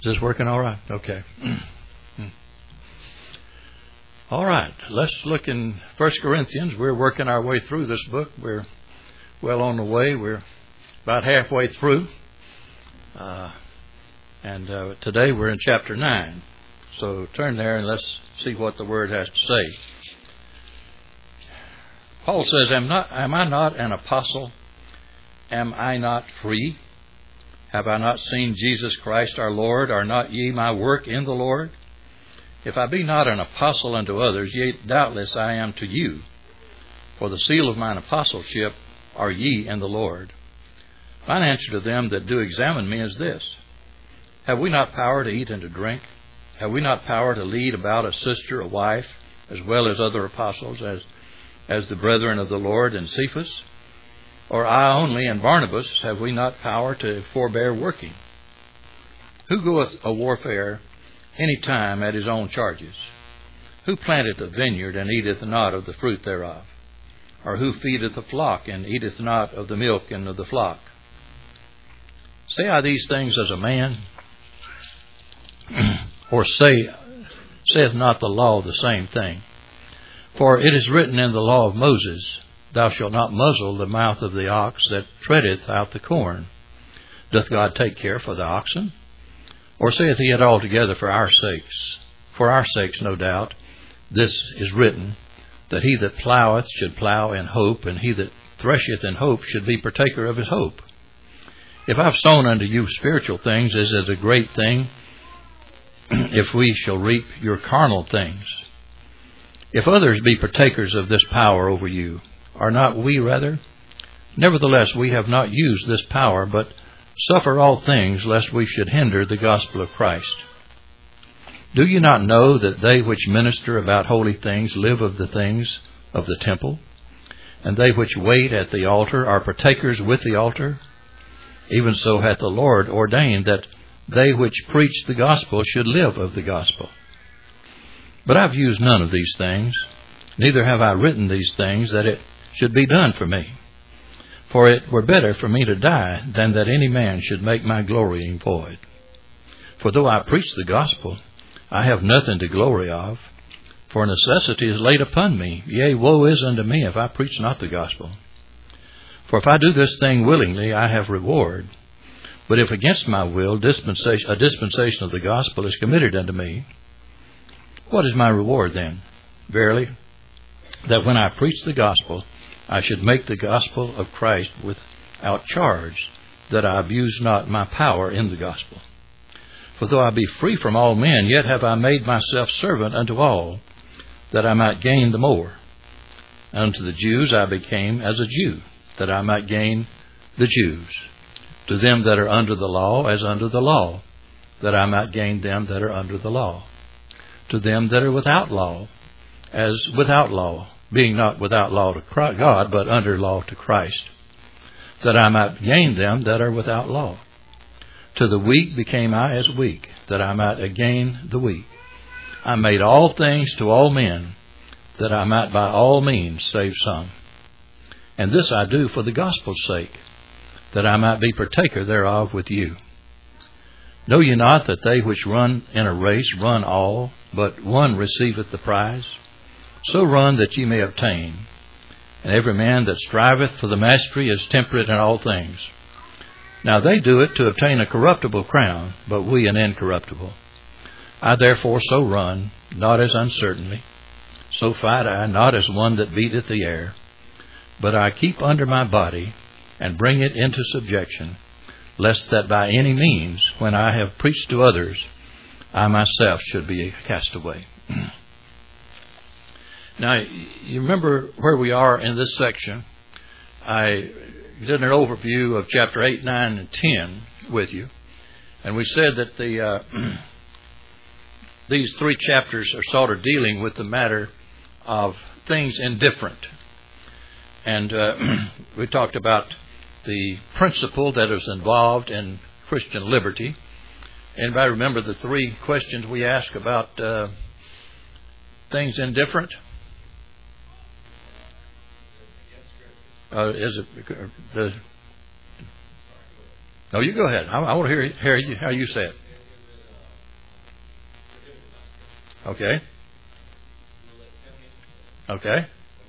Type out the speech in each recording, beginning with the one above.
Is this working all right? Okay. All right. Let's look in 1 Corinthians. We're working our way through this book. We're well on the way. We're about halfway through. And today we're in chapter 9. So turn there and let's see what the Word has to say. Paul says, Am I not an apostle? Am I not free? Have I not seen Jesus Christ our Lord? Are not ye my work in the Lord? If I be not an apostle unto others, yet doubtless I am to you. For the seal of mine apostleship are ye in the Lord. Mine answer to them that do examine me is this: Have we not power to eat and to drink? Have we not power to lead about a sister, a wife, as well as other apostles, as the brethren of the Lord and Cephas? Or I only and Barnabas, have we not power to forbear working? Who goeth a warfare any time at his own charges? Who planteth a vineyard and eateth not of the fruit thereof? Or who feedeth a flock and eateth not of the milk and of the flock? Say I these things as a man? Or saith not the law the same thing? For it is written in the law of Moses, Thou shalt not muzzle the mouth of the ox that treadeth out the corn. Doth God take care for the oxen? Or saith he it altogether for our sakes? For our sakes, no doubt, this is written, that he that ploweth should plow in hope, and he that thresheth in hope should be partaker of his hope. If I have sown unto you spiritual things, is it a great thing if we shall reap your carnal things? If others be partakers of this power over you, are not we rather? Nevertheless, we have not used this power, but suffer all things, lest we should hinder the gospel of Christ. Do you not know that they which minister about holy things live of the things of the temple? And they which wait at the altar are partakers with the altar? Even so hath the Lord ordained that they which preach the gospel should live of the gospel. But I've used none of these things, neither have I written these things, that it should be done for me. For it were better for me to die than that any man should make my glorying void. For though I preach the gospel, I have nothing to glory of, for necessity is laid upon me. Yea, woe is unto me if I preach not the gospel. For if I do this thing willingly, I have reward. But if against my will a dispensation of the gospel is committed unto me, what is my reward then? Verily, that when I preach the gospel, I should make the gospel of Christ without charge, that I abuse not my power in the gospel. For though I be free from all men, yet have I made myself servant unto all, that I might gain the more. Unto the Jews I became as a Jew, that I might gain the Jews. To them that are under the law, as under the law, that I might gain them that are under the law. To them that are without law, as without law, being not without law to God, but under law to Christ, that I might gain them that are without law. To the weak became I as weak, that I might gain the weak. I made all things to all men, that I might by all means save some. And this I do for the gospel's sake, that I might be partaker thereof with you. Know ye not that they which run in a race run all, but one receiveth the prize? So run that ye may obtain. And every man that striveth for the mastery is temperate in all things. Now they do it to obtain a corruptible crown, but we an incorruptible. I therefore so run, not as uncertainly. So fight I, not as one that beateth the air. But I keep under my body, and bring it into subjection, lest that by any means, when I have preached to others, I myself should be cast away. Now, you remember where we are in this section. I did an overview of chapter 8, 9, and 10 with you. And we said that these three chapters are sort of dealing with the matter of things indifferent. And we talked about the principle that is involved in Christian liberty. Anybody remember the three questions we asked about things indifferent? Is it? No, you go ahead. I want to hear you, how you say it. Okay. Okay.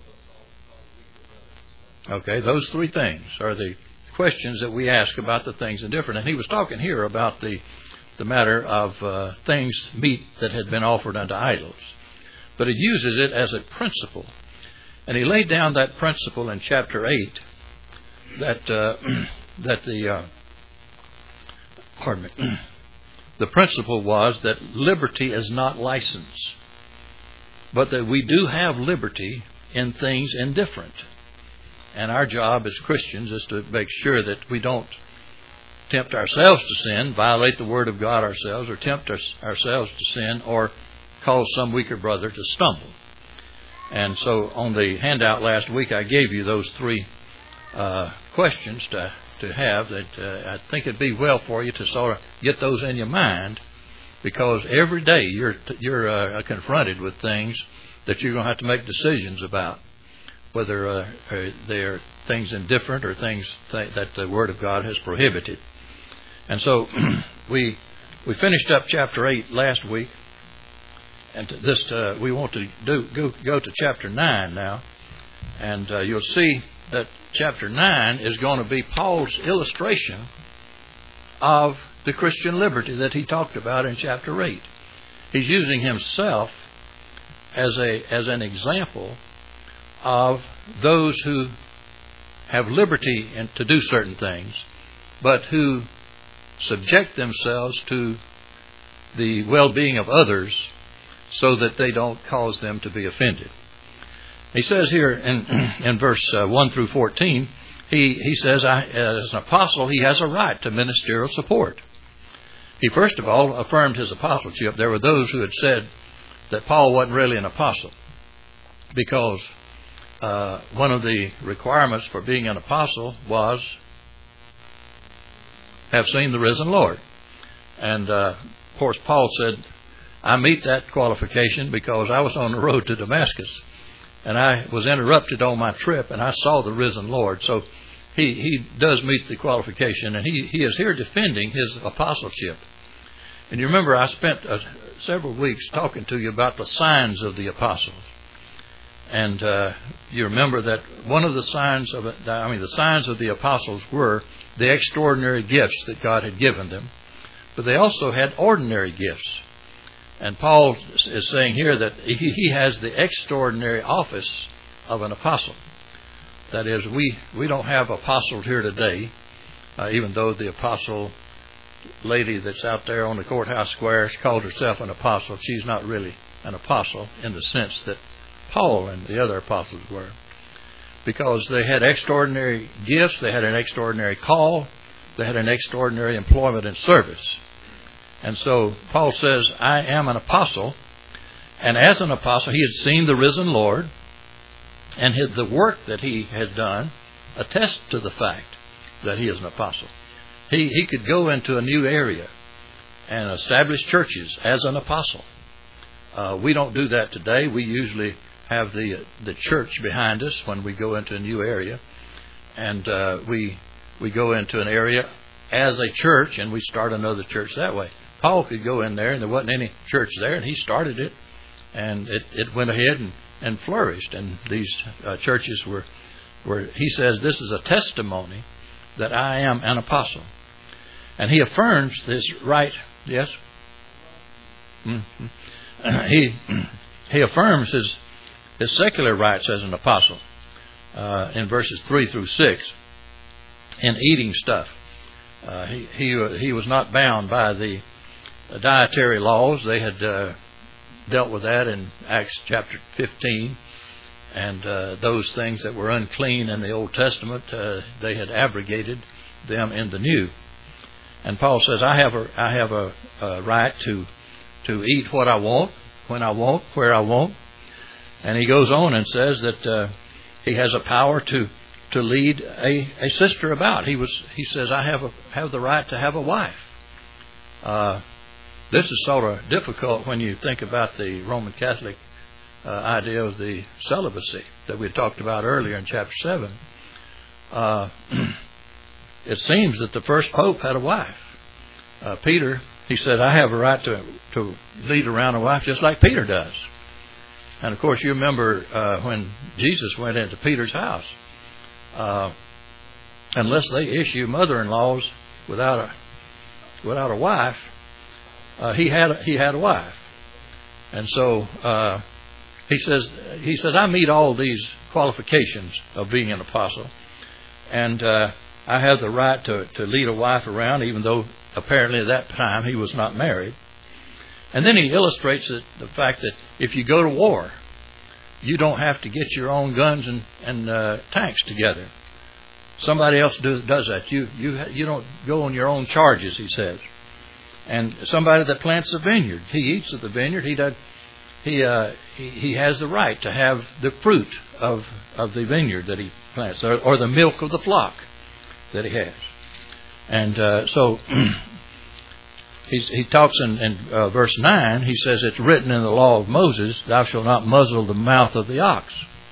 Okay, those three things are the questions that we ask about the things indifferent. And he was talking here about the matter of meat that had been offered unto idols. But he uses it as a principle. And he laid down that principle in chapter 8 that the principle was that liberty is not license, but that we do have liberty in things indifferent. And our job as Christians is to make sure that we don't tempt ourselves to sin, violate the Word of God ourselves, or tempt ourselves to sin, or cause some weaker brother to stumble. And so on the handout last week, I gave you those three questions to have that I think it'd be well for you to sort of get those in your mind, because every day you're confronted with things that you're going to have to make decisions about, whether they're things indifferent or things that the Word of God has prohibited. And so we finished up chapter 8 last week, and we want to go to chapter 9 now, and you'll see that chapter 9 is going to be Paul's illustration of the Christian liberty that he talked about in chapter 8. He's using himself as an example of those who have liberty to do certain things, but who subject themselves to the well-being of others so that they don't cause them to be offended. He says here in verse 1 through 14, he says, as an apostle, he has a right to ministerial support. He first of all affirmed his apostleship. There were those who had said that Paul wasn't really an apostle, because one of the requirements for being an apostle was have seen the risen Lord. And of course Paul said, I meet that qualification because I was on the road to Damascus and I was interrupted on my trip and I saw the risen Lord. So he does meet the qualification, and he is here defending his apostleship. And you remember I spent several weeks talking to you about the signs of the apostles. And you remember that one of the signs of the apostles were the extraordinary gifts that God had given them. But they also had ordinary gifts. And Paul is saying here that he has the extraordinary office of an apostle. That is, we don't have apostles here today, even though the apostle lady that's out there on the courthouse square, she calls herself an apostle. She's not really an apostle in the sense that Paul and the other apostles were, because they had extraordinary gifts, they had an extraordinary call, they had an extraordinary employment and service. And so Paul says, I am an apostle, and as an apostle he had seen the risen Lord, and the work that he had done attests to the fact that he is an apostle. He could go into a new area and establish churches as an apostle. We don't do that today. We usually have the church behind us when we go into a new area, and we go into an area as a church and we start another church that way. Paul could go in there and there wasn't any church there, and he started it, and it went ahead and flourished. And these churches were he says, this is a testimony that I am an apostle. And he affirms this right. Yes? Mm-hmm. He affirms his secular rights as an apostle in verses 3 through 6 in eating stuff. He was not bound by the dietary laws. They had dealt with that in Acts chapter 15, and those things that were unclean in the Old Testament, they had abrogated them in the New. And Paul says, I have a right to eat what I want, when I want, where I want. And he goes on and says that he has a power to lead a sister about. He says, I have the right to have a wife. This is sort of difficult when you think about the Roman Catholic idea of the celibacy that we talked about earlier in chapter 7. It seems that the first pope had a wife. Peter he said, I have a right to lead around a wife just like Peter does. And of course, you remember when Jesus went into Peter's house, unless they issue mother-in-laws without a wife, he had a wife. And so he says, I meet all these qualifications of being an apostle, and I have the right to lead a wife around, even though apparently at that time he was not married. And then he illustrates the fact that if you go to war, you don't have to get your own guns and tanks together. Somebody else does that. You don't go on your own charges, he says. And somebody that plants a vineyard, he eats of the vineyard. He has the right to have the fruit of the vineyard that he plants, or the milk of the flock that he has. And so he talks in verse 9, he says, it's written in the law of Moses, thou shalt not muzzle the mouth of the ox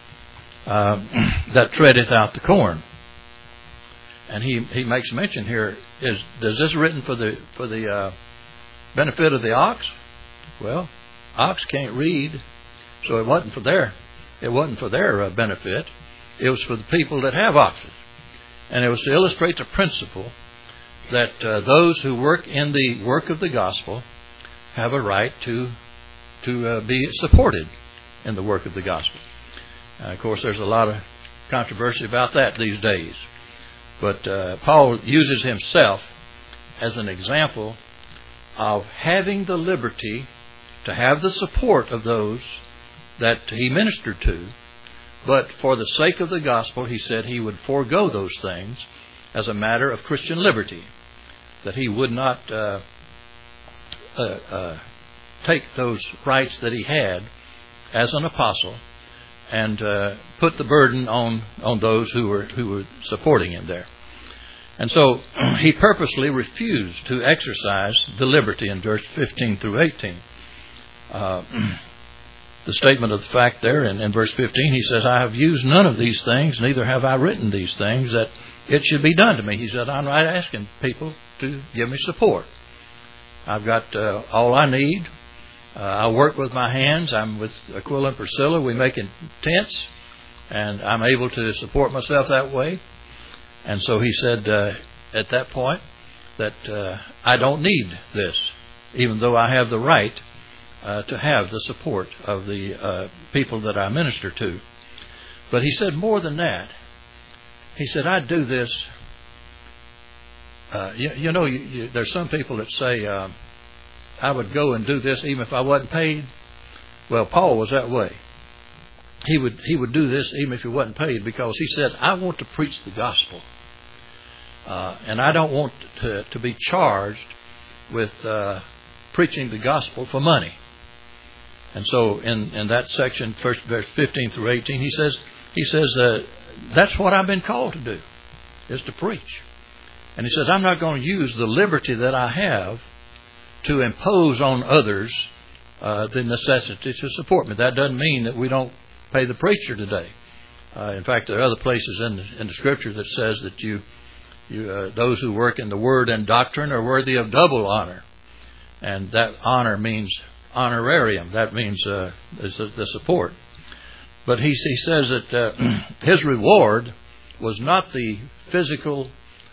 that treadeth out the corn. And he makes mention here, is this written for the benefit of the ox? Well, ox can't read, so it wasn't for their benefit. It was for the people that have oxen. And it was to illustrate the principle that those who work in the work of the gospel have a right to be supported in the work of the gospel. Of course, there's a lot of controversy about that these days. But Paul uses himself as an example of having the liberty to have the support of those that he ministered to. But for the sake of the gospel, he said he would forego those things as a matter of Christian liberty, that he would not take those rights that he had as an apostle and put the burden on those who were supporting him there. And so he purposely refused to exercise the liberty in verse 15 through 18. The statement of the fact there in verse 15, he says, I have used none of these things, neither have I written these things, that it should be done to me. He said, I'm not asking people to give me support. I've got all I need. I work with my hands. I'm with Aquila and Priscilla. We make tents, and I'm able to support myself that way. And so he said at that point that I don't need this, even though I have the right to have the support of the people that I minister to. But he said more than that. He said, I do this. There's some people that say, I would go and do this even if I wasn't paid. Well, Paul was that way. He would do this even if he wasn't paid, because he said, I want to preach the gospel. And I don't want to be charged with preaching the gospel for money. And so in that section, first verse 15 through 18, he says that's what I've been called to do, is to preach. And he says, I'm not going to use the liberty that I have to impose on others the necessity to support me. That doesn't mean that we don't pay the preacher today. In fact, there are other places in the Scripture that says that those who work in the word and doctrine are worthy of double honor. And that honor means honorarium. That means the support. But he says that his reward was not the physical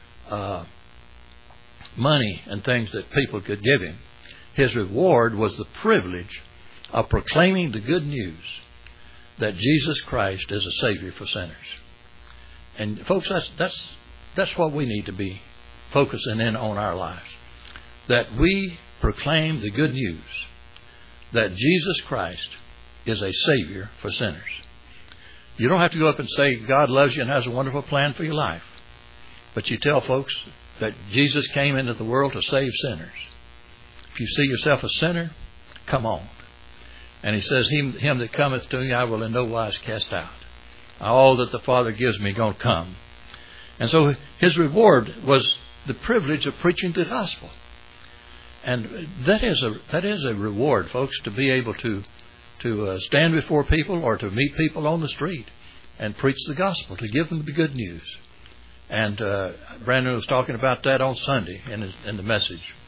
money and things that people could give him. His reward was the privilege of proclaiming the good news that Jesus Christ is a Savior for sinners. And folks, that's what we need to be focusing in on our lives. That we proclaim the good news that Jesus Christ is a Savior for sinners. You don't have to go up and say God loves you and has a wonderful plan for your life. But you tell folks that Jesus came into the world to save sinners. If you see yourself a sinner, come on. And he says, him that cometh to me I will in no wise cast out. All that the Father gives me going to come. And so his reward was the privilege of preaching the gospel. And that is a reward, folks, to be able to stand before people or to meet people on the street and preach the gospel, to give them the good news. And Brandon was talking about that on Sunday in the message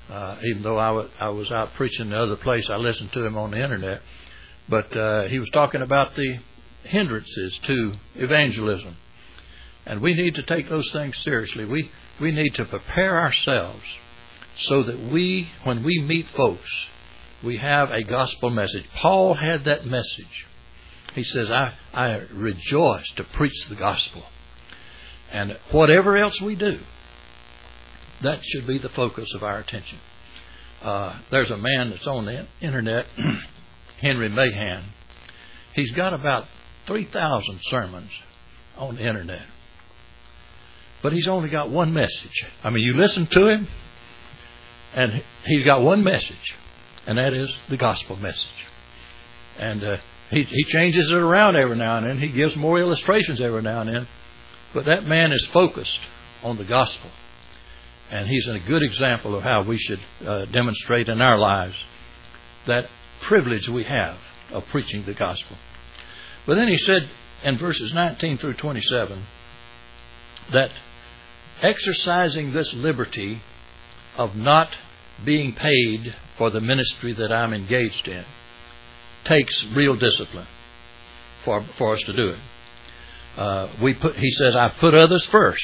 Even though I was out preaching the other place, I listened to him on the internet. But he was talking about the hindrances to evangelism. And we need to take those things seriously. We need to prepare ourselves so that when we meet folks, we have a gospel message. Paul had that message. He says, I rejoice to preach the gospel. And whatever else we do, that should be the focus of our attention. There's a man that's on the internet, Henry Mahan. He's got about 3,000 sermons on the internet. But he's only got one message. I mean, you listen to him, and he's got one message, and that is the gospel message. And he changes it around every now and then. He gives more illustrations every now and then. But that man is focused on the gospel. And he's a good example of how we should demonstrate in our lives that privilege we have of preaching the gospel. But then he said in verses 19 through 27 that exercising this liberty of not being paid for the ministry that I'm engaged in takes real discipline for us to do it. He says, I put others first.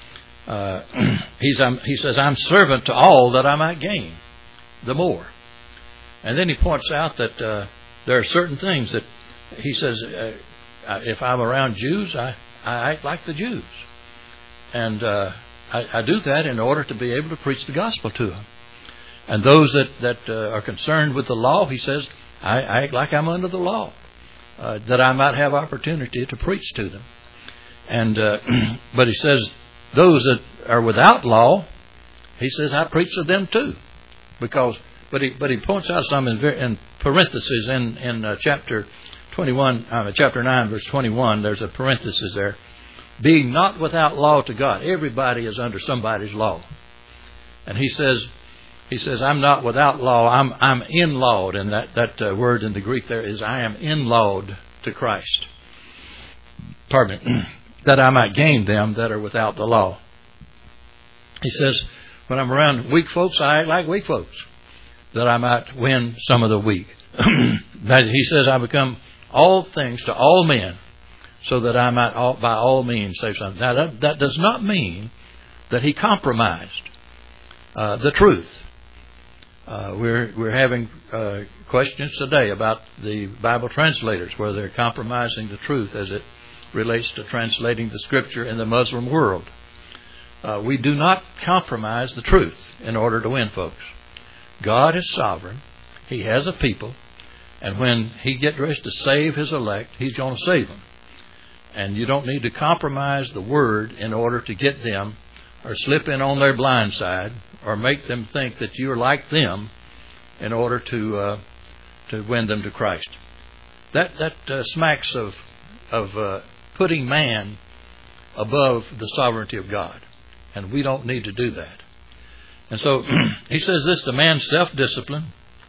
He says, I'm servant to all that I might gain the more. And then he points out that there are certain things that he says, if I'm around Jews, I act like the Jews. And I do that in order to be able to preach the gospel to them. And those that are concerned with the law, he says, I act like I'm under the law, that I might have opportunity to preach to them. And but he says, those that are without law, he says, I preach to them too. But he points out some in parentheses in chapter 21, chapter 9, verse 21. There's a parenthesis there. Being not without law to God. Everybody is under somebody's law. And he says, I'm not without law. I'm in-lawed. And that word in the Greek there is, I am in-lawed to Christ. Pardon me. That I might gain them that are without the law. He says, when I'm around weak folks, I act like weak folks, that I might win some of the weak. He says, I become all things to all men, so that I might by all means save something. Now, that does not mean that he compromised the truth. We're having questions today about the Bible translators, where they're compromising the truth as it relates to translating the Scripture in the Muslim world. We do not compromise the truth in order to win folks. God is sovereign. He has a people. And when He gets ready to save His elect, He's going to save them. And you don't need to compromise the Word in order to get them, or slip in on their blind side, or make them think that you're like them in order to win them to Christ. That smacks of putting man above the sovereignty of God. And we don't need to do that. And so he says this, the man's self-discipline,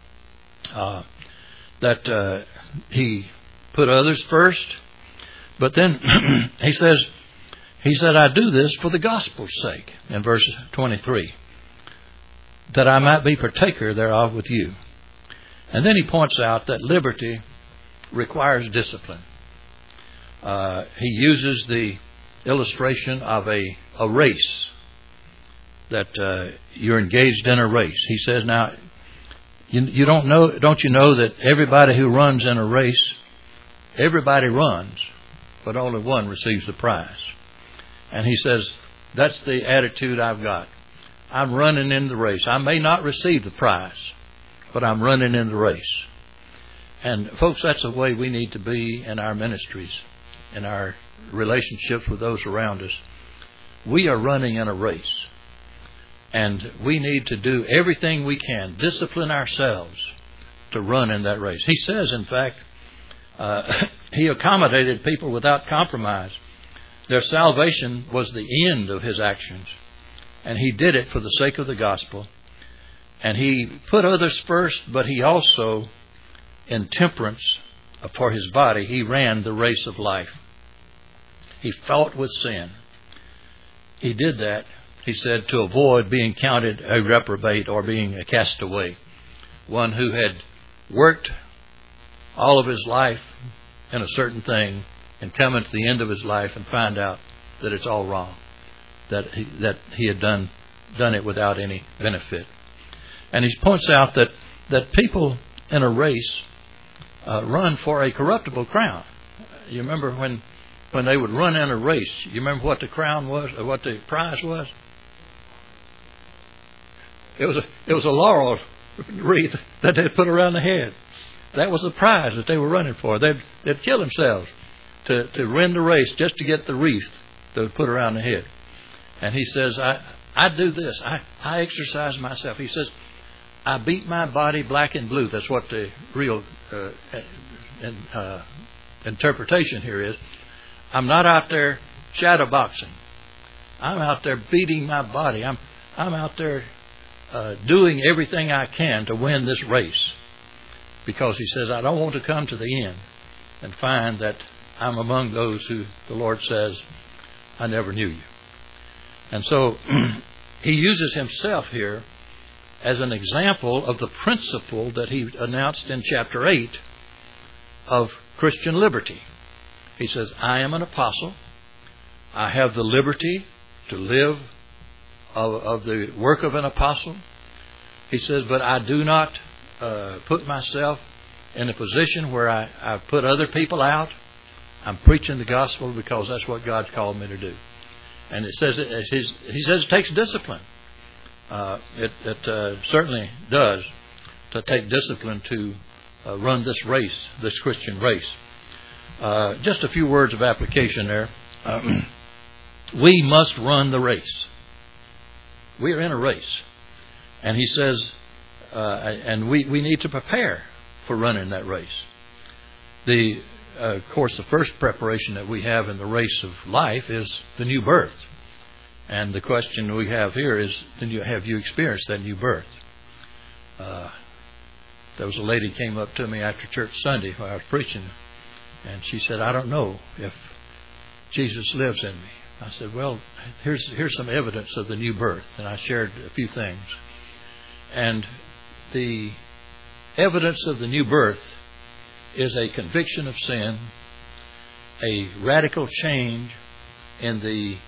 that he put others first. But then he said, I do this for the gospel's sake, in verse 23, that I might be partaker thereof with you. And then he points out that liberty requires discipline. He uses the illustration of a race, that you're engaged in a race. He says, now, don't you know that everybody who runs in a race, everybody runs, but only one receives the prize. And he says, that's the attitude I've got. I'm running in the race. I may not receive the prize, but I'm running in the race. And folks, that's the way we need to be in our ministries, in our relationships with those around us. We are running in a race. And we need to do everything we can, discipline ourselves to run in that race. He says, in fact, he accommodated people without compromise. Their salvation was the end of his actions. And he did it for the sake of the gospel. And he put others first, but he also, in temperance for his body, he ran the race of life. He fought with sin. He did that. he said, to avoid being counted a reprobate or being a castaway. One who had worked all of his life in a certain thing and coming to the end of his life and find out that it's all wrong, that he had done it without any benefit. And he points out that people in a race run for a corruptible crown. You remember when they would run in a race, you remember what the crown was, or what the prize was? It was a laurel wreath that they'd put around the head. That was the prize that they were running for. They'd kill themselves to win the race just to get the wreath they would put around the head. And he says, I do this. I exercise myself. He says, I beat my body black and blue. That's what the real interpretation here is. I'm not out there shadow boxing. I'm out there beating my body. I'm out there doing everything I can to win this race. Because he says, I don't want to come to the end and find that I'm among those who the Lord says, I never knew you. And so he uses himself here as an example of the principle that he announced in chapter 8 of Christian liberty. He says, I am an apostle. I have the liberty to live of the work of an apostle. He says, but I do not put myself in a position where I put other people out. I'm preaching the gospel because that's what God's called me to do. And it says he says it takes discipline. It certainly does to take discipline to run this race, this Christian race. Just a few words of application there. We must run the race. We are in a race. And he says, and we need to prepare for running that race. Of course, the first preparation that we have in the race of life is the new birth. And the question we have here is, have you experienced that new birth? There was a lady came up to me after church Sunday while I was preaching, and she said, I don't know if Jesus lives in me. I said, well, here's some evidence of the new birth. And I shared a few things. And the evidence of the new birth is a conviction of sin, a radical change in the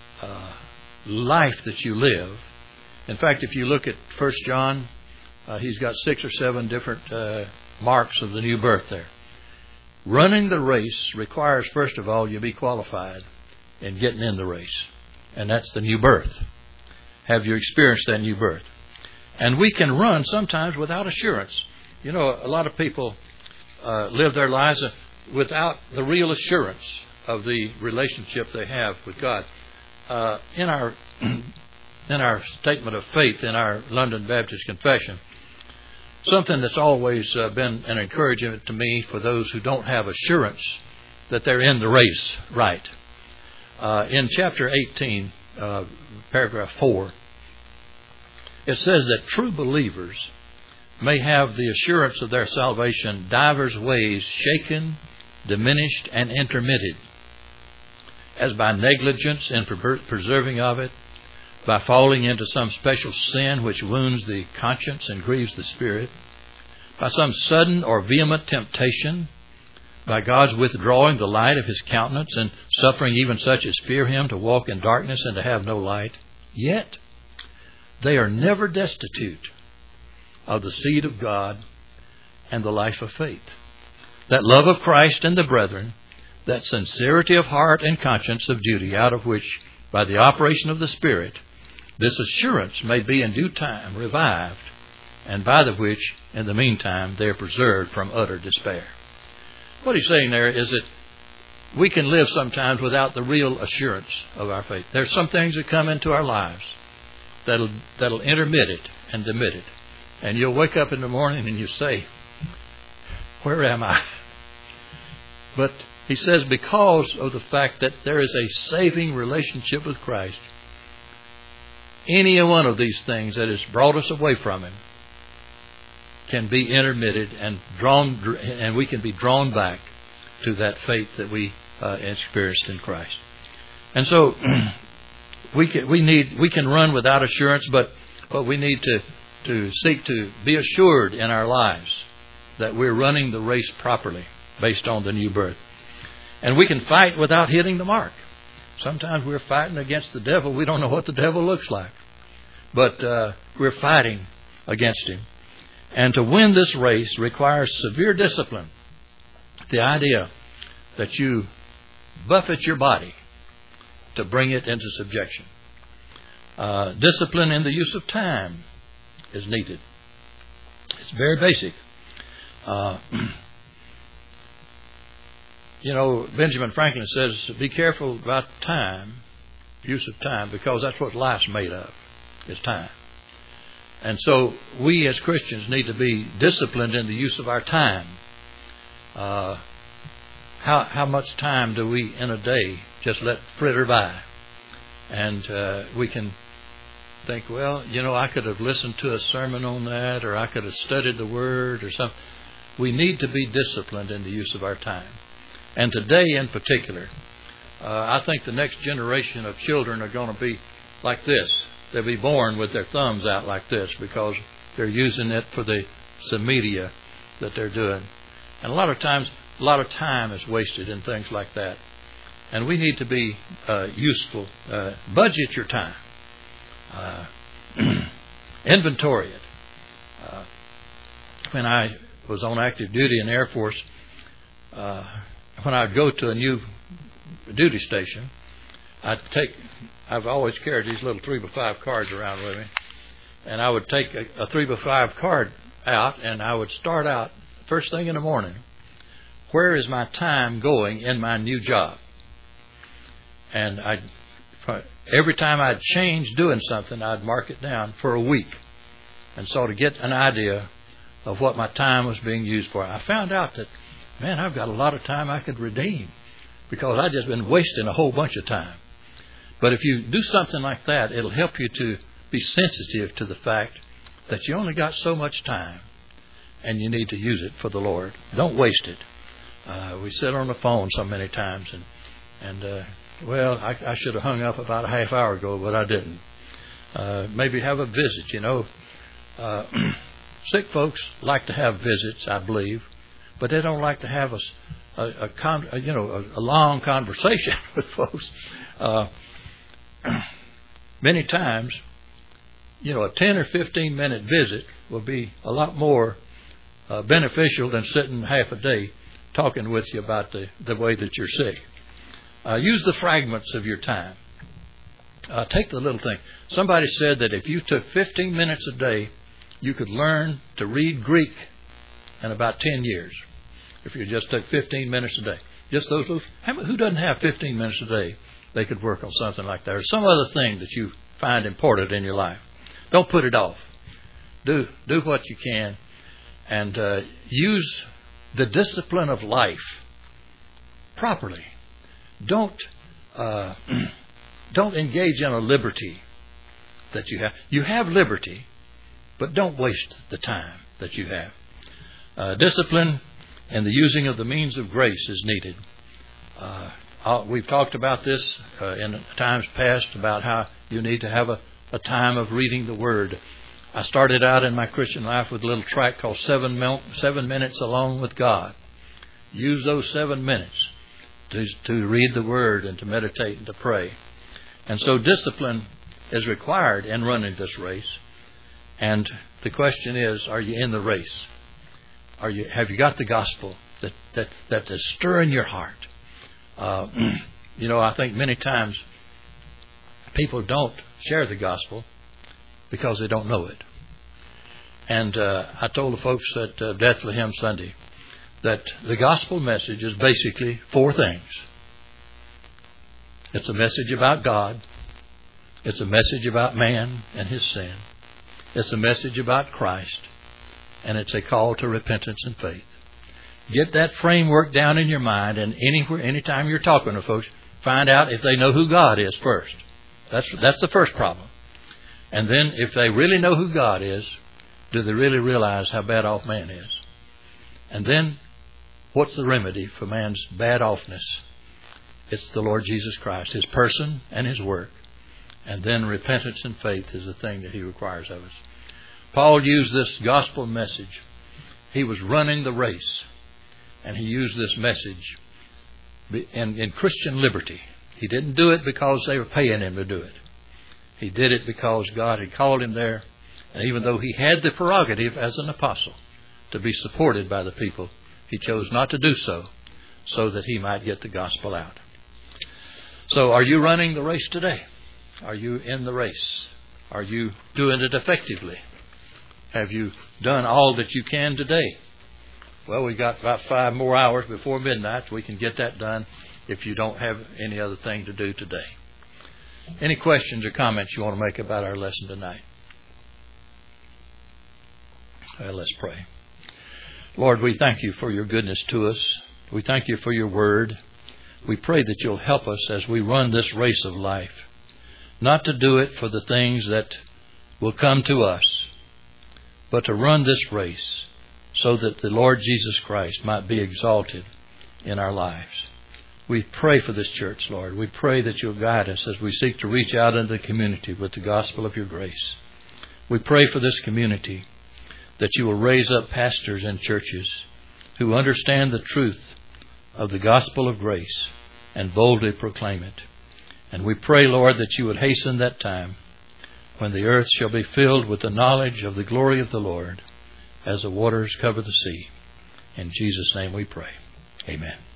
life that you live. In fact, if you look at 1 John, he's got 6 or 7 different marks of the new birth there. Running the race requires, first of all, you be qualified in getting in the race. And that's the new birth. Have you experienced that new birth? And we can run sometimes without assurance. You know, a lot of people live their lives without the real assurance of the relationship they have with God. In our statement of faith in our London Baptist Confession, something that's always been an encouragement to me for those who don't have assurance that they're in the race right. In chapter 18, paragraph 4, it says that true believers may have the assurance of their salvation divers ways shaken, diminished, and intermitted, as by negligence in preserving of it, by falling into some special sin which wounds the conscience and grieves the spirit, by some sudden or vehement temptation, by God's withdrawing the light of His countenance and suffering even such as fear Him to walk in darkness and to have no light. Yet they are never destitute of the seed of God and the life of faith, that love of Christ and the brethren, that sincerity of heart and conscience of duty, out of which, by the operation of the Spirit, this assurance may be in due time revived, and by the which, in the meantime, they are preserved from utter despair. What he's saying there is that we can live sometimes without the real assurance of our faith. There's some things that come into our lives that'll intermit it and demit it. And you'll wake up in the morning and you say, where am I? But he says because of the fact that there is a saving relationship with Christ, any one of these things that has brought us away from Him can be intermitted and we can be drawn back to that faith that we experienced in Christ. And so we can run without assurance, but we need to seek to be assured in our lives that we're running the race properly based on the new birth. And we can fight without hitting the mark. Sometimes we're fighting against the devil. We don't know what the devil looks like. But we're fighting against him. And to win this race requires severe discipline. The idea that you buffet your body to bring it into subjection. Discipline in the use of time is needed. It's very basic. Benjamin Franklin says, be careful about time, use of time, because that's what life's made of, is time. And so we as Christians need to be disciplined in the use of our time. How much time do we in a day just let fritter by? And we can think, well, I could have listened to a sermon on that, or I could have studied the Word or something. We need to be disciplined in the use of our time. And today in particular, I think the next generation of children are going to be like this. They'll be born with their thumbs out like this because they're using it for the media that they're doing. And a lot of times, a lot of time is wasted in things like that. And we need to be useful. Budget your time. Inventory it. When I was on active duty in the Air Force, when I'd go to a new duty station, I've always carried these little 3x5 cards around with me, and I would take a 3x5 card out, and I would start out first thing in the morning. Where is my time going in my new job? And every time I'd change doing something, I'd mark it down for a week, and so to get an idea of what my time was being used for. I found out that, man, I've got a lot of time I could redeem because I've just been wasting a whole bunch of time. But if you do something like that, it'll help you to be sensitive to the fact that you only got so much time and you need to use it for the Lord. Don't waste it. We sit on the phone so many times and I should have hung up about a half hour ago, but I didn't. Maybe have a visit, Sick folks like to have visits, I believe, but they don't like to have a long conversation with folks. Many times, a 10 or 15 minute visit will be a lot more beneficial than sitting half a day talking with you about the way that you're sick. Use the fragments of your time. Take the little thing. Somebody said that if you took 15 minutes a day, you could learn to read Greek in about 10 years. If you just took 15 minutes a day. Just those little... Who doesn't have 15 minutes a day? They could work on something like that, or some other thing that you find important in your life. Don't put it off. Do what you can, and use the discipline of life properly. Don't engage in a liberty that you have. You have liberty, but don't waste the time that you have. Discipline and the using of the means of grace is needed. We've talked about this in times past about how you need to have a time of reading the Word. I started out in my Christian life with a little tract called 7 Minutes Alone with God. Use those 7 minutes to read the Word and to meditate and to pray. And so discipline is required in running this race. And the question is, are you in the race? Have you got the gospel that is stirring your heart? I think many times people don't share the gospel because they don't know it. And I told the folks at Bethlehem Sunday that the gospel message is basically 4 things. It's a message about God. It's a message about man and his sin. It's a message about Christ. And it's a call to repentance and faith. Get that framework down in your mind, and anytime you're talking to folks, find out if they know who God is first. That's the first problem. And then if they really know who God is, do they really realize how bad off man is? And then what's the remedy for man's bad offness? It's the Lord Jesus Christ, His person and His work. And then repentance and faith is the thing that He requires of us. Paul used this gospel message. He was running the race. And he used this message in Christian liberty. He didn't do it because they were paying him to do it. He did it because God had called him there. And even though he had the prerogative as an apostle to be supported by the people, he chose not to do so that he might get the gospel out. So are you running the race today? Are you in the race? Are you doing it effectively? Have you done all that you can today? Well, we've got about 5 more hours before midnight. We can get that done if you don't have any other thing to do today. Any questions or comments you want to make about our lesson tonight? Well, let's pray. Lord, we thank you for your goodness to us. We thank you for your word. We pray that you'll help us as we run this race of life, not to do it for the things that will come to us, but to run this race so that the Lord Jesus Christ might be exalted in our lives. We pray for this church, Lord. We pray that you'll guide us as we seek to reach out into the community with the gospel of your grace. We pray for this community that you will raise up pastors and churches who understand the truth of the gospel of grace and boldly proclaim it. And we pray, Lord, that you would hasten that time when the earth shall be filled with the knowledge of the glory of the Lord as the waters cover the sea. In Jesus' name we pray. Amen.